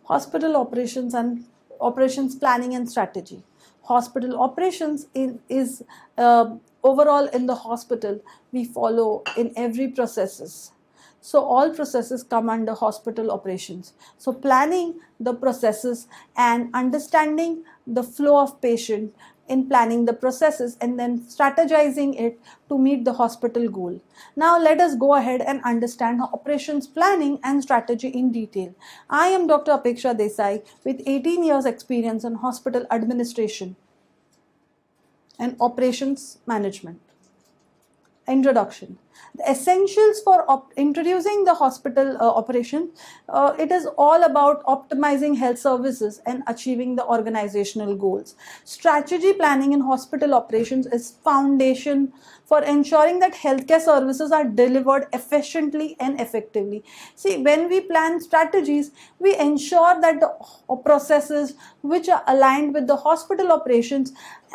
Hospital operations and operations planning and strategy. Hospital operations is overall in the hospital we follow in every processes. So all processes come under hospital operations. So planning the processes and understanding the flow of patient in planning the processes and then strategizing it to meet the hospital goal. Now let us go ahead and understand operations planning and strategy in detail. I am Dr. Apeksha Desai with 18 years experience in hospital administration and operations management. Introduction. The essentials for introducing the hospital operation, it is all about optimizing health services and achieving the organizational goals. Strategy planning in hospital operations is foundation for ensuring that healthcare services are delivered efficiently and effectively. See, when we plan strategies, we ensure that the processes which are aligned with the hospital operations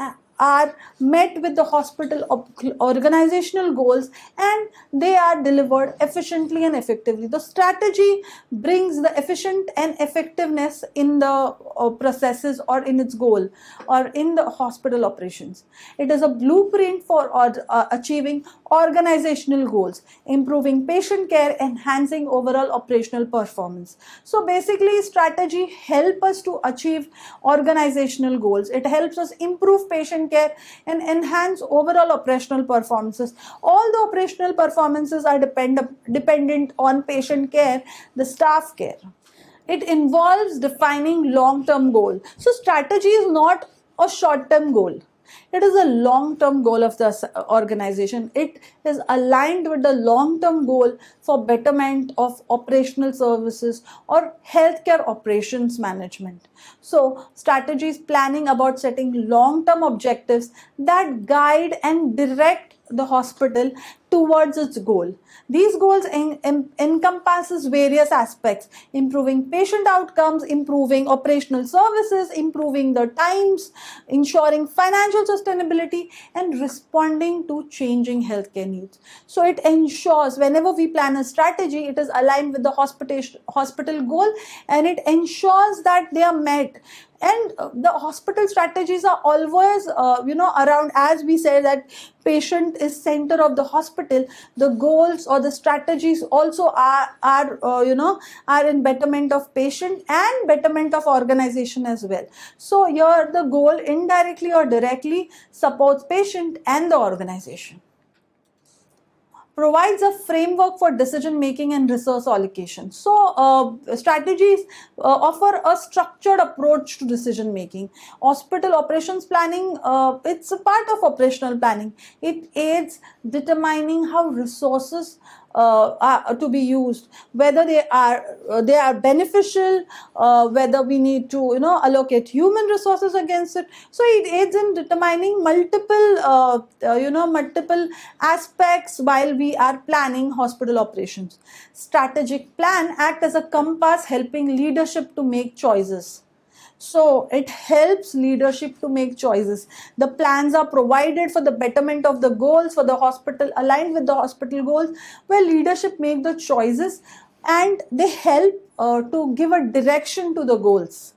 are met with the hospital organizational goals and they are delivered efficiently and effectively. The strategy brings the efficient and effectiveness in the processes or in its goal or in the hospital operations. It is a blueprint for achieving organizational goals, improving patient care, enhancing overall operational performance. So basically strategy helps us to achieve organizational goals. It helps us improve patient care and enhance overall operational performances. All the operational performances are dependent on patient care, the staff care. It involves defining long-term goal. So strategy is not a short-term goal. It is a long-term goal of the organization. It is aligned with the long-term goal for betterment of operational services or healthcare operations management. So strategy is planning about setting long-term objectives that guide and direct the hospital towards its goal. These goals encompasses various aspects: improving patient outcomes, improving operational services, improving the times, ensuring financial sustainability, and responding to changing healthcare needs. So it ensures whenever we plan a strategy, it is aligned with the hospital goal and it ensures that they are met. And the hospital strategies are always, around, as we say that patient is center of the hospital. The goals or the strategies also are in betterment of patient and betterment of organization as well. So here the goal indirectly or directly supports patient and the organization. Provides a framework for decision making and resource allocation. So strategies offer a structured approach to decision making. Hospital operations planning, it's a part of operational planning. It aids determining how resources are to be used, whether they are beneficial, whether we need to allocate human resources against it. So it aids in determining multiple aspects while we are planning hospital operations. Strategic plan act as a compass helping leadership to make choices. So it helps leadership to make choices. The plans are provided for the betterment of the goals for the hospital, aligned with the hospital goals, where leadership make the choices and they help to give a direction to the goals.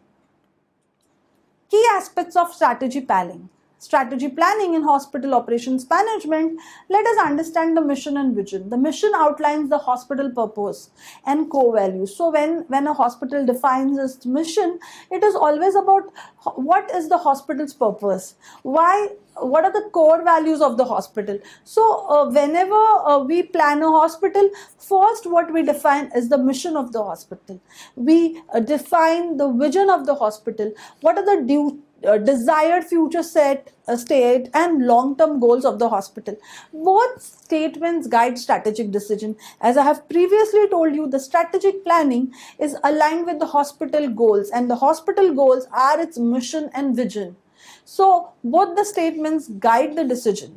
Key aspects of strategy planning. Strategy planning in hospital operations management, let us understand the mission and vision. The mission outlines the hospital purpose and core values. So when a hospital defines its mission, it is always about what is the hospital's purpose, what are the core values of the hospital. So whenever we plan a hospital, first what we define is the mission of the hospital. We define the vision of the hospital. What are the desired future state and long-term goals of the hospital. Both statements guide strategic decision. As I have previously told you, the strategic planning is aligned with the hospital goals and the hospital goals are its mission and vision. So both the statements guide the decision.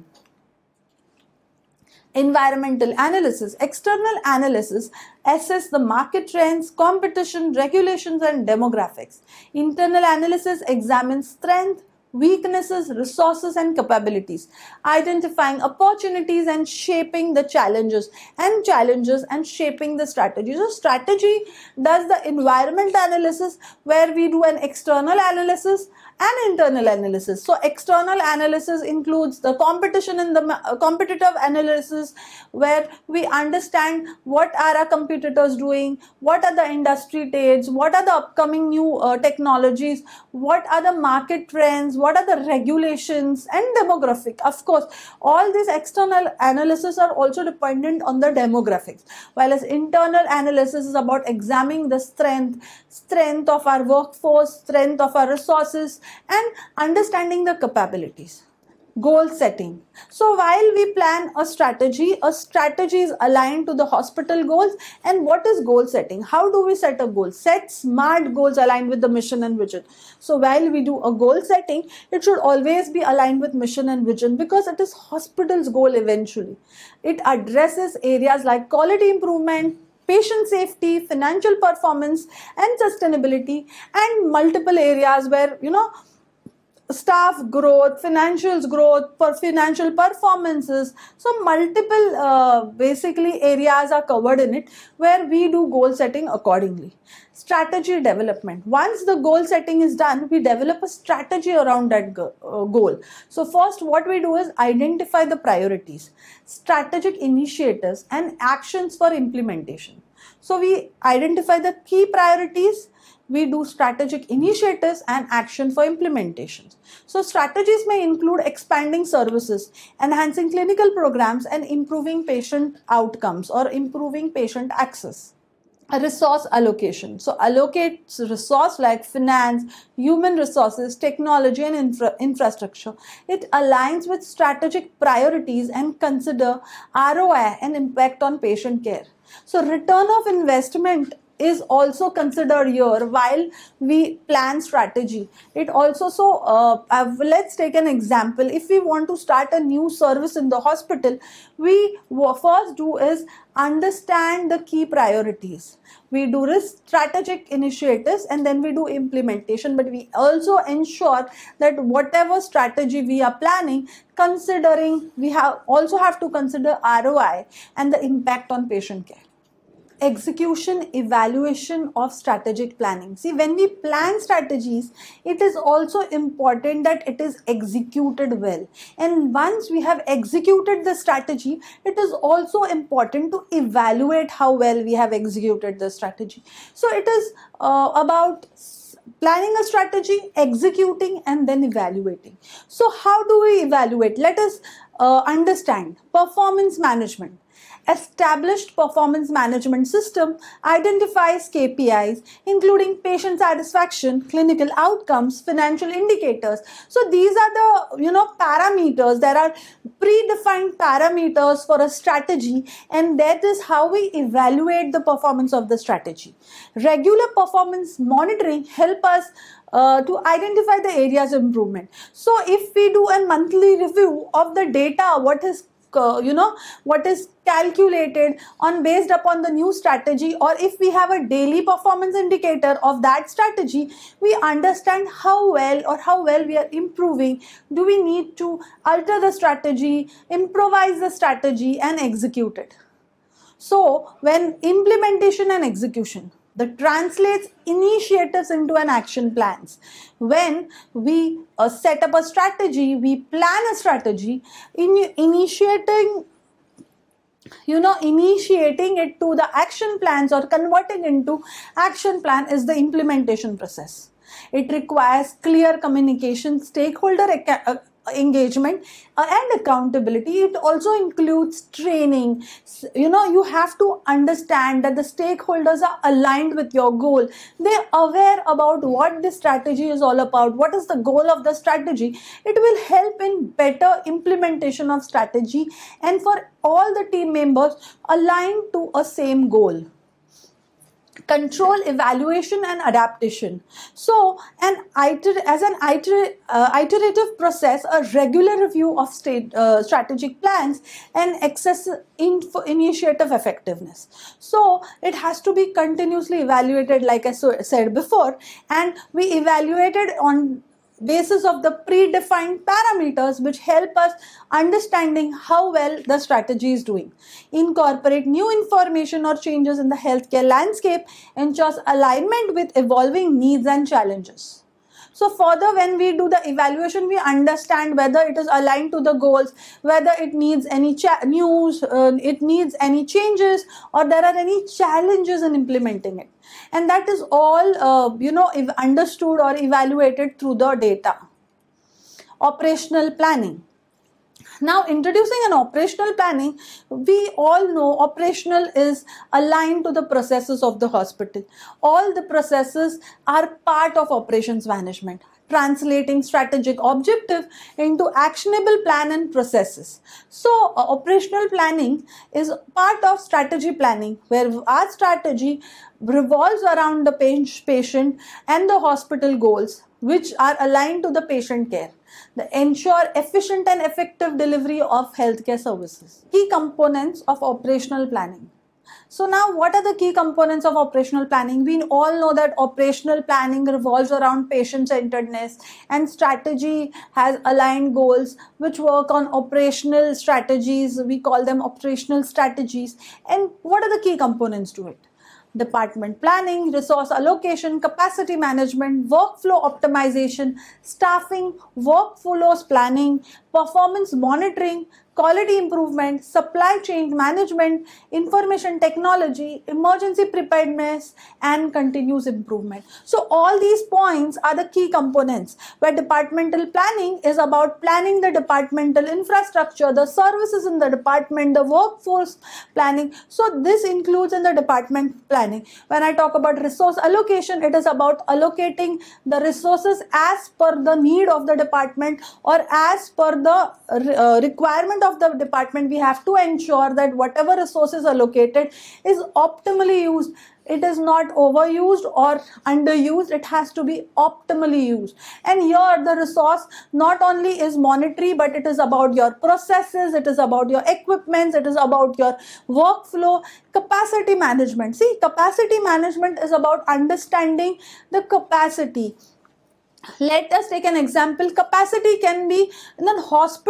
Environmental analysis. External analysis assess the market trends, competition, regulations and demographics. Internal analysis examines strength, weaknesses, resources, and capabilities, identifying opportunities and shaping the challenges and shaping the strategy. So strategy does the environment analysis, where we do an external analysis and internal analysis. So external analysis includes the competition and the competitive analysis, where we understand what are our competitors doing, what are the industry trends, what are the upcoming new technologies, what are the market trends, what are the regulations and demographic. Of course, all these external analysis are also dependent on the demographics, while as internal analysis is about examining the strength of our workforce, strength of our resources, and understanding the capabilities. Goal setting. So while we plan a strategy is aligned to the hospital goals. And what is goal setting? How do we set a goal? Set SMART goals aligned with the mission and vision. So while we do a goal setting, it should always be aligned with mission and vision, because it is hospital's goal eventually. It addresses areas like quality improvement, patient safety, financial performance, and sustainability, and multiple areas where, staff growth, financials growth, financial performances. So multiple basically areas are covered in it, where we do goal setting accordingly. Strategy development. Once the goal setting is done, we develop a strategy around that goal. So first what we do is identify the priorities, strategic initiatives, and actions for implementation. So we identify the key priorities, we do strategic initiatives and action for implementation. So strategies may include expanding services, enhancing clinical programs, and improving patient outcomes or improving patient access. A resource allocation. So allocates resource like finance, human resources, technology, and infrastructure. It aligns with strategic priorities and consider ROI and impact on patient care. So return of investment is also considered here while we plan strategy. It also, let's take an example. If we want to start a new service in the hospital, we first do is understand the key priorities. We do strategic initiatives and then we do implementation, but we also ensure that whatever strategy we are planning, considering we also have to consider ROI and the impact on patient care. Execution, evaluation of strategic planning. See, when we plan strategies, it is also important that it is executed well. And once we have executed the strategy, it is also important to evaluate how well we have executed the strategy. So it is about planning a strategy, executing, and then evaluating. So how do we evaluate? Let us understand performance management. Established performance management system identifies KPIs, including patient satisfaction, clinical outcomes, financial indicators. So these are the parameters. There are predefined parameters for a strategy, and that is how we evaluate the performance of the strategy. Regular performance monitoring help us to identify the areas of improvement. So if we do a monthly review of the data, what is calculated on based upon the new strategy, or if we have a daily performance indicator of that strategy, we understand how well we are improving. Do we need to alter the strategy, improvise the strategy, and execute it? So when implementation and execution, that translates initiatives into an action plans. When we set up a strategy, we plan a strategy, initiating it to the action plans or converting into action plan is the implementation process. It requires clear communication, stakeholder engagement, and accountability. It also includes training. You have to understand that the stakeholders are aligned with your goal. They're aware about what the strategy is all about, what is the goal of the strategy. It will help in better implementation of strategy and for all the team members aligned to a same goal. Control, evaluation, and adaptation. So as an iterative process, a regular review of strategic plans and initiative effectiveness. So it has to be continuously evaluated, like I said before, and we evaluated on basis of the predefined parameters which help us understanding how well the strategy is doing. Incorporate new information or changes in the healthcare landscape, ensures alignment with evolving needs and challenges. So further, when we do the evaluation, we understand whether it is aligned to the goals, whether it needs any it needs any changes, or there are any challenges in implementing it. And that is all, understood or evaluated through the data. Operational planning. Now, introducing an operational planning, we all know operational is aligned to the processes of the hospital. All the processes are part of operations management, translating strategic objective into actionable plan and processes. So, operational planning is part of strategy planning, where our strategy revolves around the patient and the hospital goals, which are aligned to the patient care. They ensure efficient and effective delivery of healthcare services. Key components of operational planning. So now, what are the key components of operational planning? We all know that operational planning revolves around patient-centeredness, and strategy has aligned goals which work on operational strategies. We call them operational strategies. And what are the key components to it? Department planning, resource allocation, capacity management, workflow optimization, staffing, workflows planning, performance monitoring, quality improvement, supply chain management, information technology, emergency preparedness, and continuous improvement. So all these points are the key components, where departmental planning is about planning the departmental infrastructure, the services in the department, the workforce planning. So this includes in the department planning. When I talk about resource allocation, it is about allocating the resources as per the need of the department or as per the requirement of the department. We have to ensure that whatever resources allocated is optimally used. It is not overused or underused. It has to be optimally used. And here the resource not only is monetary, but it is about your processes, it is about your equipments, it is about your workflow. Capacity management. See, capacity management is about understanding the capacity. Let us take an example. Capacity can be in a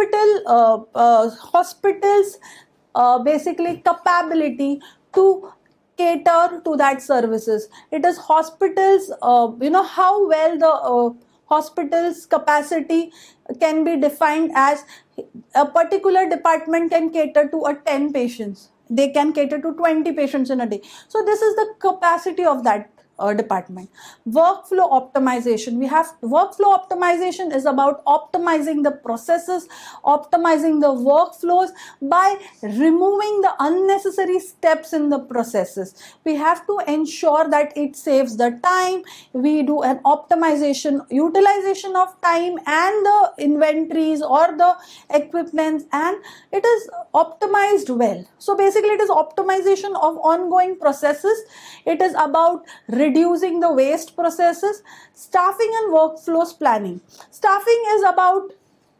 hospitals basically capability to cater to that services. It is hospitals, how well the hospital's capacity can be defined as a particular department can cater to 10 patients. They can cater to 20 patients in a day. So this is the capacity of that department. Workflow optimization. We have workflow optimization is about optimizing the processes, optimizing the workflows by removing the unnecessary steps in the processes. We have to ensure that it saves the time. We do an optimization, utilization of time and the inventories or the equipments, and it is optimized well. So basically it is optimization of ongoing processes. It is about reducing the waste processes. Staffing and workflows planning. Staffing is about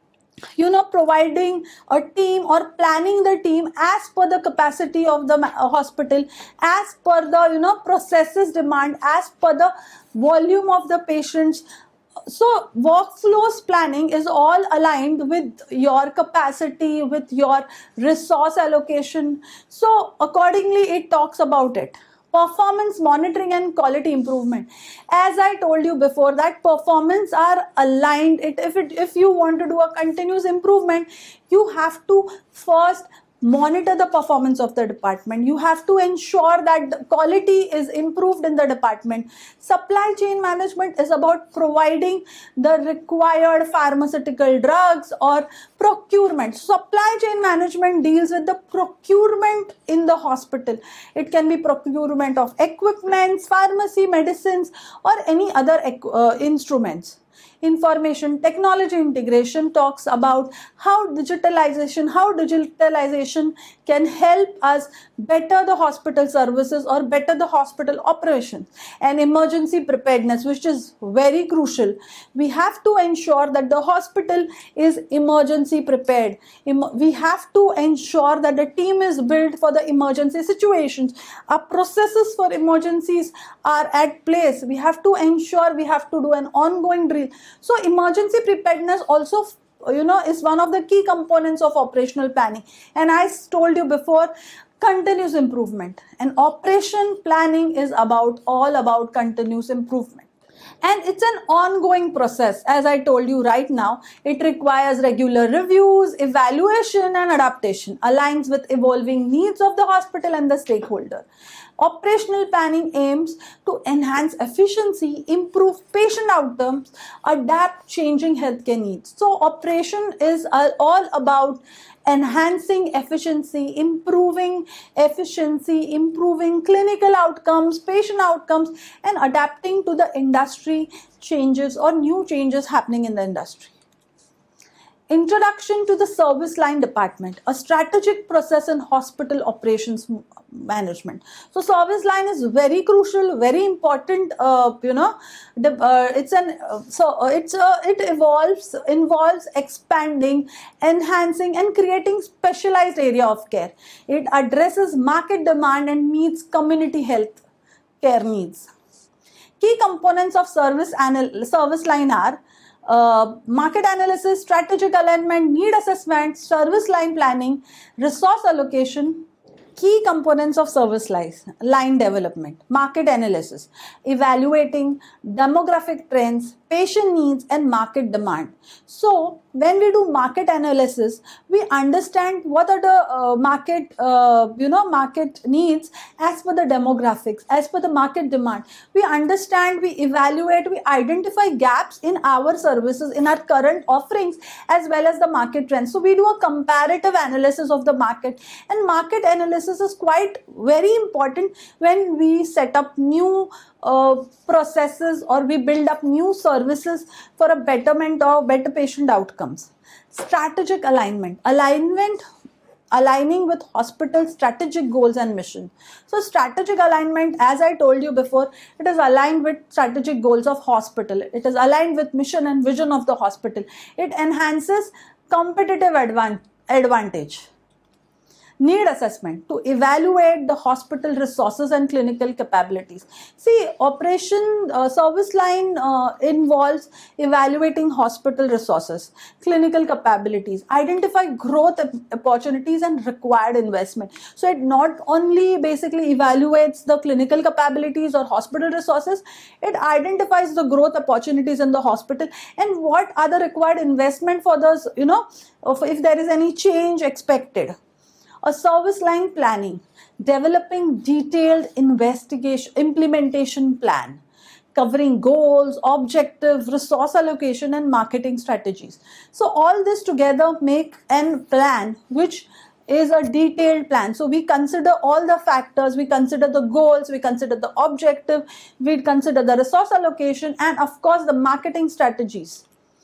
providing a team or planning the team as per the capacity of the hospital, as per the processes demand, as per the volume of the patients. So workflows planning is all aligned with your capacity, with your resource allocation. So accordingly it talks about it. Performance monitoring and quality improvement. As I told you before, that performance are aligned. If you want to do a continuous improvement, you have to first monitor the performance of the department. You have to ensure that the quality is improved in the department. Supply chain management is about providing the required pharmaceutical drugs or procurement. Supply chain management deals with the procurement in the hospital. It can be procurement of equipments, pharmacy, medicines, or any other instruments. Information technology integration talks about how digitalization can help us better the hospital services or better the hospital operations. And emergency preparedness, which is very crucial. We have to ensure that the hospital is emergency prepared. We have to ensure that the team is built for the emergency situations. Our processes for emergencies are at place. We have to ensure we have to do an ongoing fail. So emergency preparedness also, is one of the key components of operational planning. And I told you before, continuous improvement, and operation planning is all about continuous improvement. And it's an ongoing process. As I told you right now, it requires regular reviews, evaluation and adaptation, aligns with evolving needs of the hospital and the stakeholder. Operational planning aims to enhance efficiency, improve patient outcomes, adapt changing healthcare needs. So operation is all about enhancing efficiency, improving clinical outcomes, patient outcomes, and adapting to the industry changes or new changes happening in the industry. Introduction to the service line department, a strategic process in hospital operations management. So service line is very crucial, very important. It involves expanding, enhancing, and creating specialized area of care. It addresses market demand and meets community health care needs. Key components of service line are market analysis, strategic alignment, need assessment, service line planning, resource allocation. Key components of service line development: market analysis, evaluating demographic trends, patient needs and market demand. So when we do market analysis, we understand what are the market needs as per the demographics, as per the market demand. We understand, we evaluate, we identify gaps in our services, in our current offerings, as well as the market trends. So we do a comparative analysis of the market, and market analysis is quite very important when we set up new processes or we build up new services for a betterment or better patient outcomes. Strategic alignment, aligning with hospital strategic goals and mission. So strategic alignment, as I told you before, it is aligned with strategic goals of hospital. It is aligned with mission and vision of the hospital. It enhances competitive advantage. Need assessment, to evaluate the hospital resources and clinical capabilities. See, service line involves evaluating hospital resources, clinical capabilities, identify growth opportunities and required investment. So it not only basically evaluates the clinical capabilities or hospital resources, it identifies the growth opportunities in the hospital and what are the required investment for those, if there is any change expected. A service line planning, developing detailed implementation plan, covering goals, objectives, resource allocation, and marketing strategies. So all this together make a plan which is a detailed plan. So we consider all the factors, we consider the goals, we consider the objective, we consider the resource allocation, and of course the marketing strategies.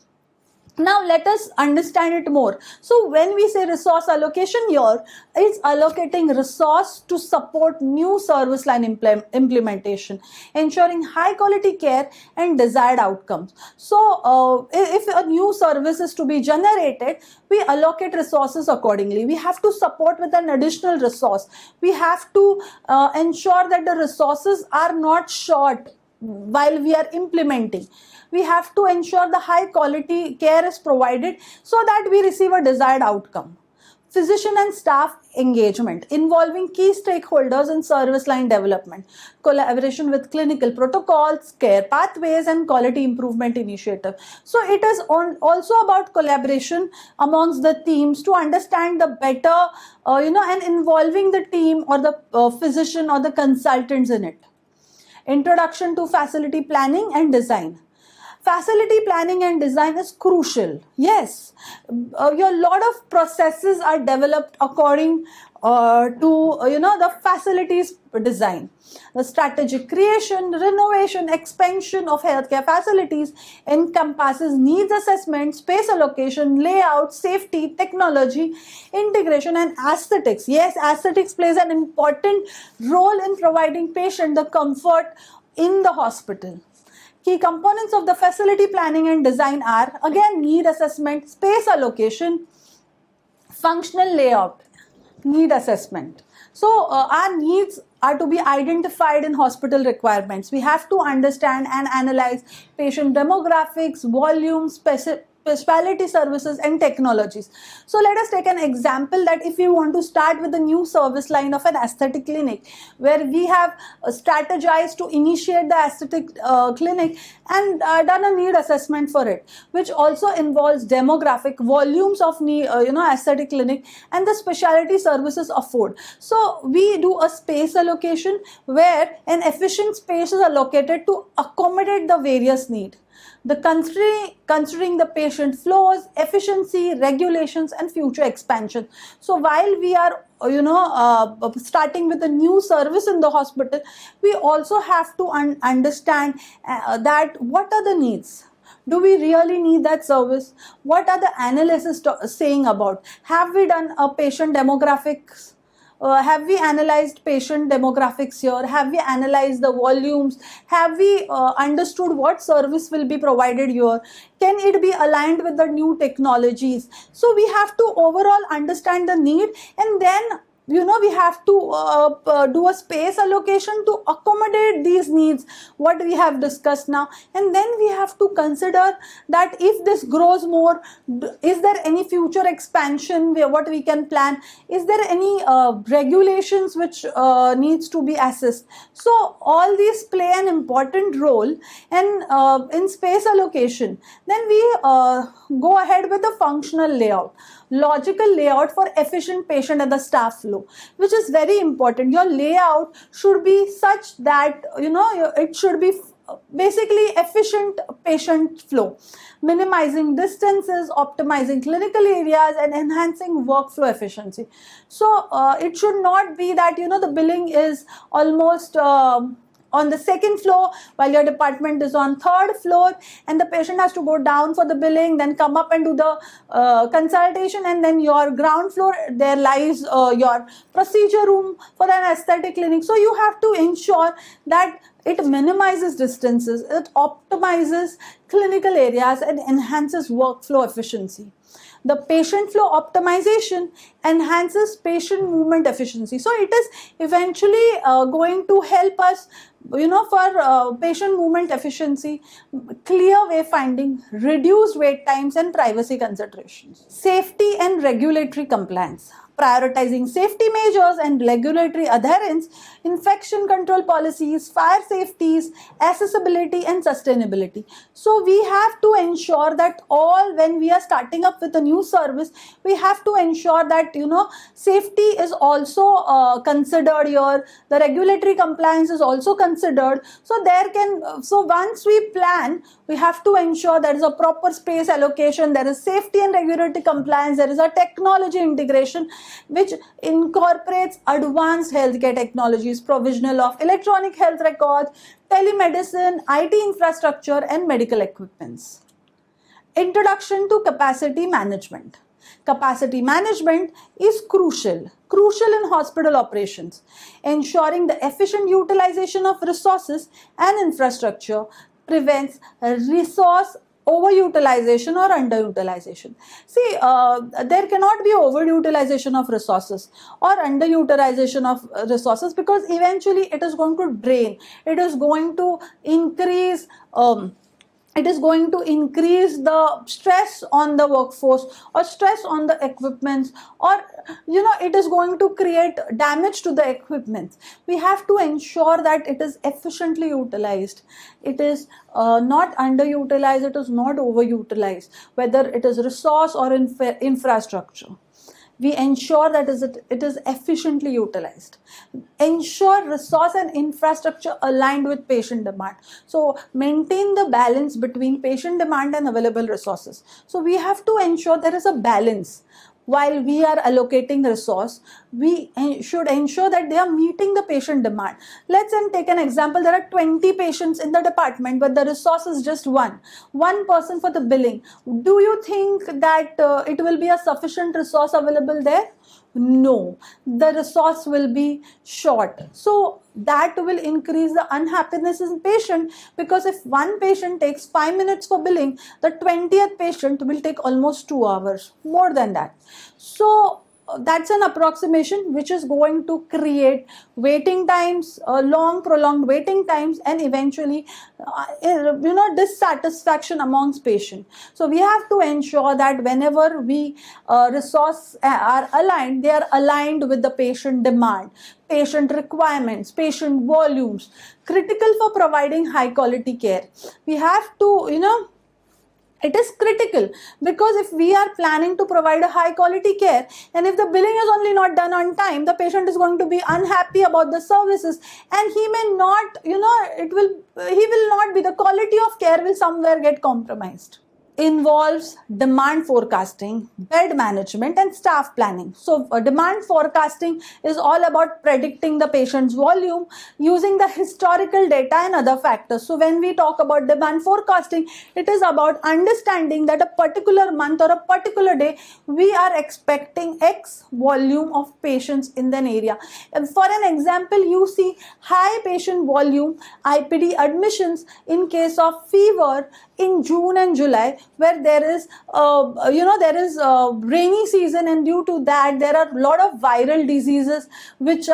Now let us understand it more. So when we say resource allocation here, it's allocating resource to support new service line implementation, ensuring high quality care and desired outcomes. So if a new service is to be generated, we allocate resources accordingly. We have to support with an additional resource. We have to ensure that the resources are not short while we are implementing. We have to ensure the high quality care is provided so that we receive a desired outcome. Physician and staff engagement, involving key stakeholders in service line development, collaboration with clinical protocols, care pathways, and quality improvement initiative. So it is also about collaboration amongst the teams to understand the better, and involving the team or the physician or the consultants in it. Introduction to facility planning and design. Facility planning and design is crucial. Yes, a lot of processes are developed according to the facilities design. The strategic creation, renovation, expansion of healthcare facilities encompasses needs assessment, space allocation, layout, safety, technology, integration, and aesthetics. Yes, aesthetics plays an important role in providing patient the comfort in the hospital. Key components of the facility planning and design are, again, need assessment, space allocation, functional layout, need assessment. So our needs are to be identified in hospital requirements. We have to understand and analyze patient demographics, volumes, specialty services and technologies. So let us take an example that if you want to start with a new service line of an aesthetic clinic, where we have strategized to initiate the aesthetic clinic and done a need assessment for it, which also involves demographic, volumes of aesthetic clinic, and the specialty services afford. So we do a space allocation where an efficient space is allocated to accommodate the various needs. The considering the patient flows, efficiency, regulations, and future expansion. So while we are starting with a new service in the hospital, we also have to understand that what are the needs. Do we really need that service? What are the analysis saying about? Have we done a patient demographics? Have we analyzed patient demographics here? Have we analyzed the volumes? Have we understood what service will be provided here? Can it be aligned with the new technologies? So we have to overall understand the need, and then we have to do a space allocation to accommodate these needs, what we have discussed now. And then we have to consider that if this grows more, is there any future expansion what we can plan? Is there any regulations which needs to be assessed? So all these play an important role. And in space allocation, then we go ahead with the functional layout, logical layout for efficient patient and the staff flow, which is very important. Your layout should be such that it should be basically efficient patient flow, minimizing distances, optimizing clinical areas, and enhancing workflow efficiency. So it should not be that the billing is almost on the second floor while your department is on third floor, and the patient has to go down for the billing, then come up and do the consultation, and then your ground floor there lies your procedure room for an aesthetic clinic. So you have to ensure that it minimizes distances, it optimizes clinical areas, and enhances workflow efficiency. The patient flow optimization enhances patient movement efficiency. So it is eventually going to help us for patient movement efficiency, clear wayfinding, reduced wait times, and privacy considerations. Safety and regulatory compliance. Prioritizing safety measures and regulatory adherence, infection control policies, fire safeties, accessibility, and sustainability. So we have to ensure that when we are starting up with a new service, we have to ensure that safety is also considered here. The regulatory compliance is also considered. So once we plan, we have to ensure there is a proper space allocation, there is safety and regulatory compliance, there is a technology integration which incorporates advanced healthcare technologies, provisional of electronic health records, telemedicine, IT infrastructure, and medical equipments. Introduction to capacity management. Capacity management is crucial in hospital operations, ensuring the efficient utilization of resources and infrastructure prevents resource overutilization or underutilization. See, there cannot be overutilization of resources or underutilization of resources, because eventually it is going to drain. It is going to increase the stress on the workforce or stress on the equipment, or it is going to create damage to the equipment. We have to ensure that it is efficiently utilized. It is not underutilized, it is not overutilized, whether it is resource or infrastructure. We ensure that it is efficiently utilized. Ensure resource and infrastructure aligned with patient demand. So maintain the balance between patient demand and available resources. So we have to ensure there is a balance. While we are allocating resource, we should ensure that they are meeting the patient demand. Let's then take an example. There are 20 patients in the department, but the resource is just one person for the billing. Do you think that it will be a sufficient resource available there? No, the resource will be short. So that will increase the unhappiness in patient, because if one patient takes 5 minutes for billing, the 20th patient will take almost 2 hours, more than that. So that's an approximation which is going to create waiting times, long prolonged waiting times, and eventually dissatisfaction amongst patients. So we have to ensure that whenever we resources are aligned, they are aligned with the patient demand, patient requirements, patient volumes, critical for providing high quality care. We have to, it is critical, because if we are planning to provide a high quality care, and if the billing is only not done on time, the patient is going to be unhappy about the services, and he may not, he will not be, the quality of care will somewhere get compromised. Involves demand forecasting, bed management, and staff planning. So demand forecasting is all about predicting the patient's volume using the historical data and other factors. So when we talk about demand forecasting, it is about understanding that a particular month or a particular day we are expecting X volume of patients in an area. And for an example, you see high patient volume IPD admissions in case of fever in June and July, where there is rainy season, and due to that there are a lot of viral diseases which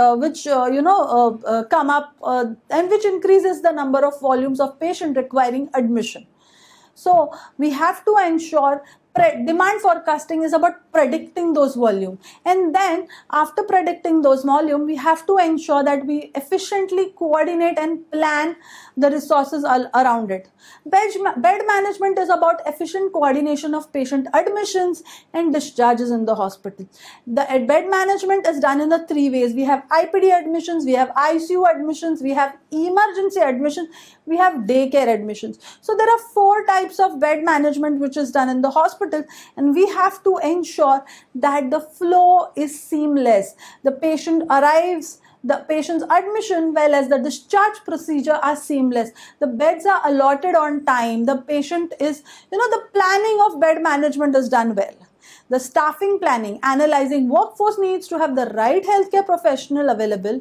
come up and which increases the number of volumes of patient requiring admission. So we have to ensure demand forecasting is about predicting those volume, and then after predicting those volume, we have to ensure that we efficiently coordinate and plan the resources around it. Bed management is about efficient coordination of patient admissions and discharges in the hospital. The bed management is done in the three ways. We have IPD admissions, we have ICU admissions, we have emergency admissions, we have daycare admissions. So there are 4 types of bed management which is done in the hospital, and we have to ensure that the flow is seamless. The patient arrives, the patient's admission well as the discharge procedure are seamless. The beds are allotted on time. The patient is, the planning of bed management is done well. The staffing planning, analyzing workforce needs to have the right healthcare professional available,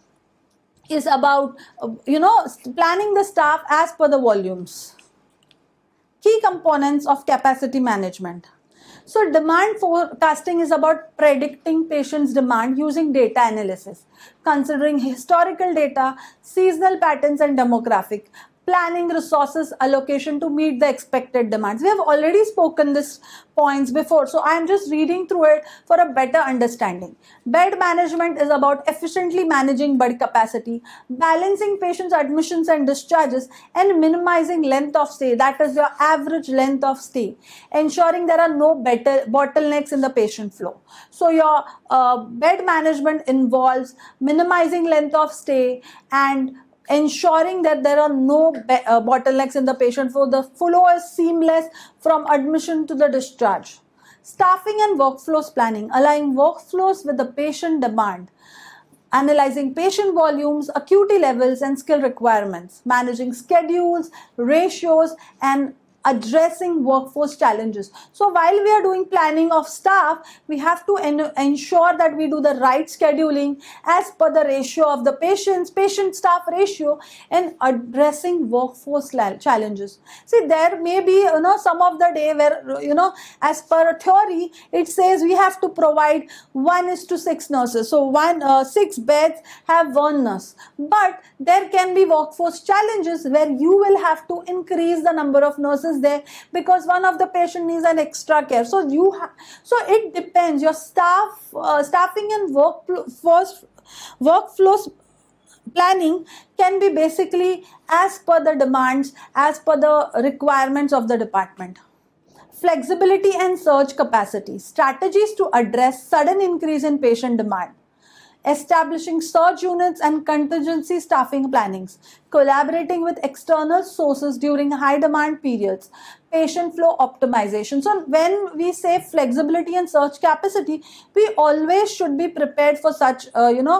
is about, planning the staff as per the volumes. Key components of capacity management. So demand forecasting is about predicting patients' demand using data analysis, considering historical data, seasonal patterns and demographic, planning resources allocation to meet the expected demands. We have already spoken these points before, so I am just reading through it for a better understanding. Bed management is about efficiently managing bed capacity, balancing patients' admissions and discharges, and minimizing length of stay, that is your average length of stay, ensuring there are no bottlenecks in the patient flow. So your bed management involves minimizing length of stay and ensuring that there are no bottlenecks in the patient flow. The flow is seamless from admission to the discharge. Staffing and workflows planning, aligning workflows with the patient demand, analyzing patient volumes, acuity levels and skill requirements, managing schedules, ratios and addressing workforce challenges. So while we are doing planning of staff, we have to ensure that we do the right scheduling as per the ratio of the patient-staff ratio, and addressing workforce challenges. See, there may be some of the day where as per theory it says we have to provide 1:6 nurses. So 6 beds have 1 nurse, but there can be workforce challenges where you will have to increase the number of nurses there because one of the patient needs an extra care. So it depends. Your staffing and workflows planning can be basically as per the demands, as per the requirements of the department. Flexibility and surge capacity, strategies to address sudden increase in patient demand. Establishing surge units and contingency staffing plannings, collaborating with external sources during high demand periods, patient flow optimization. So when we say flexibility and surge capacity, we always should be prepared for such,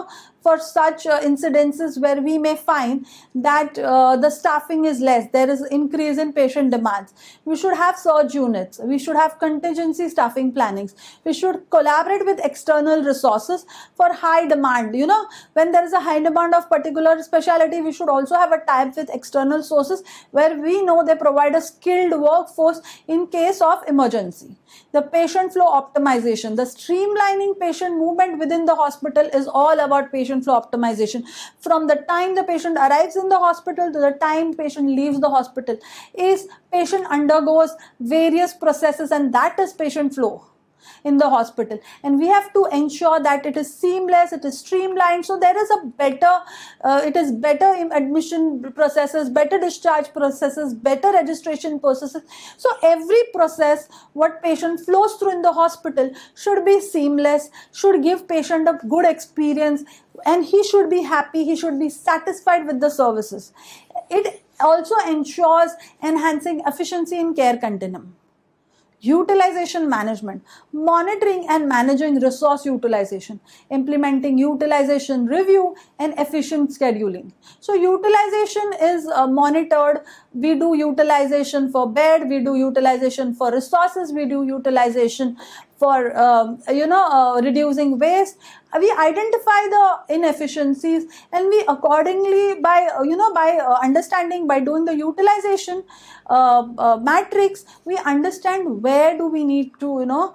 incidences where we may find that the staffing is less, there is increase in patient demands. We should have surge units, we should have contingency staffing plannings, we should collaborate with external resources for high demand. When there is a high demand of particular specialty, we should also have a tie-up with external sources where we know they provide a skilled workforce in case of emergency. The patient flow optimization, the streamlining patient movement within the hospital is all about patient flow optimization. From the time the patient arrives in the hospital to the time patient leaves the hospital, is patient undergoes various processes, and that is patient flow in the hospital, and we have to ensure that it is seamless, it is streamlined, so there is a better it is better in admission processes, better discharge processes, better registration processes. So every process what patient flows through in the hospital should be seamless, should give patient a good experience, and he should be happy, he should be satisfied with the services. It also ensures enhancing efficiency in care continuum. Utilization management, monitoring and managing resource utilization, implementing utilization review and efficient scheduling. So utilization is monitored. We do utilization for bed, we do utilization for resources, we do utilization for reducing waste. We identify the inefficiencies, and we accordingly by understanding, by doing the utilization matrix, we understand where do we need to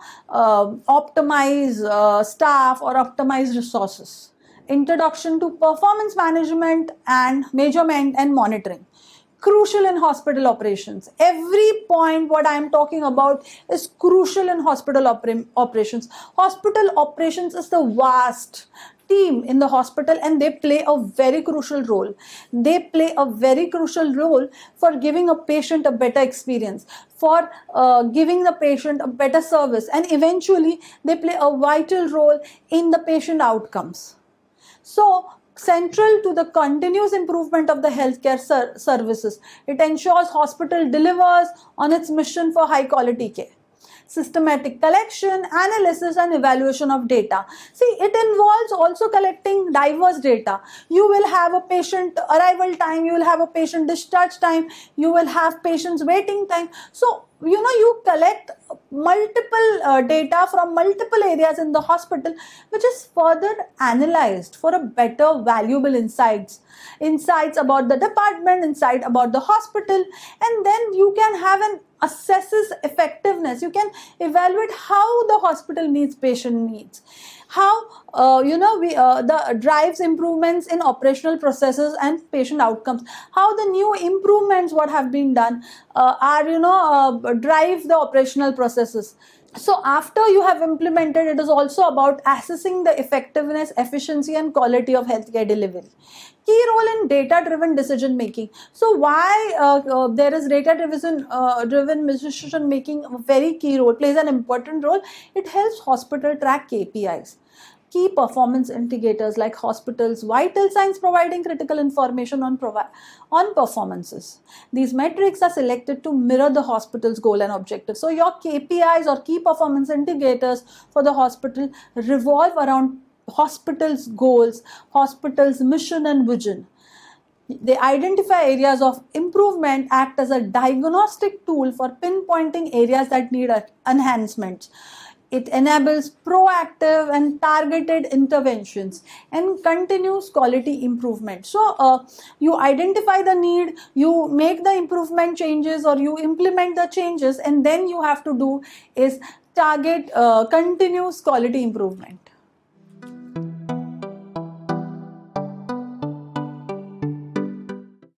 optimize staff or optimize resources. Introduction to performance management and measurement and monitoring. Crucial in hospital operations. Every point what I am talking about is crucial in hospital operations. Hospital operations is the vast team in the hospital, and they play a very crucial role. They play a very crucial role for giving a patient a better experience, for giving the patient a better service, and eventually they play a vital role in the patient outcomes. So, central to the continuous improvement of the healthcare services, it ensures hospital delivers on its mission for high quality care. Systematic collection, analysis and evaluation of data. See, it involves also collecting diverse data. You will have a patient arrival time, you will have a patient discharge time, you will have patients waiting time. So, you collect multiple data from multiple areas in the hospital, which is further analyzed for a better valuable insights about the department, insight about the hospital, and then you can have an assesses effectiveness. You can evaluate how the hospital meets patient needs, how the drives improvements in operational processes and patient outcomes, how the new improvements what have been done drive the operational processes. So after you have implemented, it is also about assessing the effectiveness, efficiency and quality of healthcare delivery. Key role in data-driven decision making. So why there is data-driven decision making, a very key role, plays an important role. It helps hospital track KPIs. Key performance indicators like hospitals' vital signs, providing critical information on performances. These metrics are selected to mirror the hospital's goal and objective. So your KPIs or key performance indicators for the hospital revolve around hospital's goals, hospital's mission and vision. They identify areas of improvement, act as a diagnostic tool for pinpointing areas that need enhancements. It enables proactive and targeted interventions and continuous quality improvement. So you identify the need, you make the improvement changes or you implement the changes, and then you have to do is target continuous quality improvement.